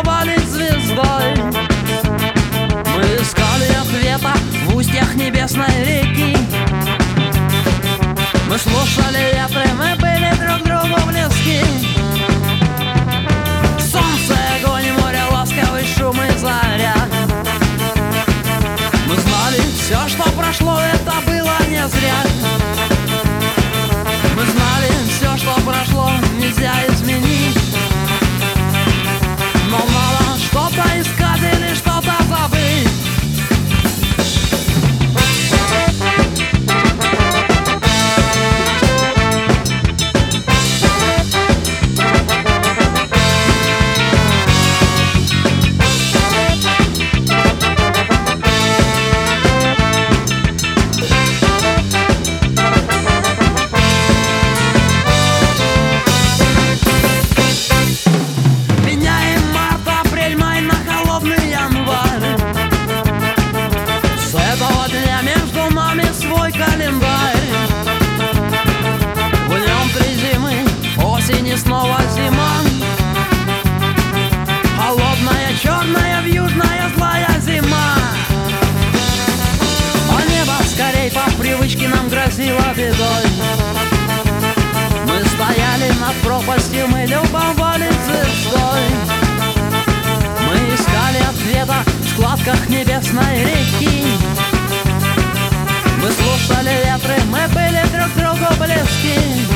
любовались звездой. Мы искали ответа в устьях небесной реки. Мы слушали ветры, мы были друг другу близки. Солнце, огонь, море, ласковый шум и заря. Мы знали, все, что прошло, это было не зря. Мы знали, все, что прошло, нельзя изменить. Но надо что-то искать или что-то забыть. Снова зима, холодная, черная, вьюжная, злая зима. А небо скорей по привычке нам грозило бедой. Мы стояли над пропастью, мы любовались звездой. Мы искали ответа в складках небесной реки. Мы слушали ветры, мы были друг другу близки.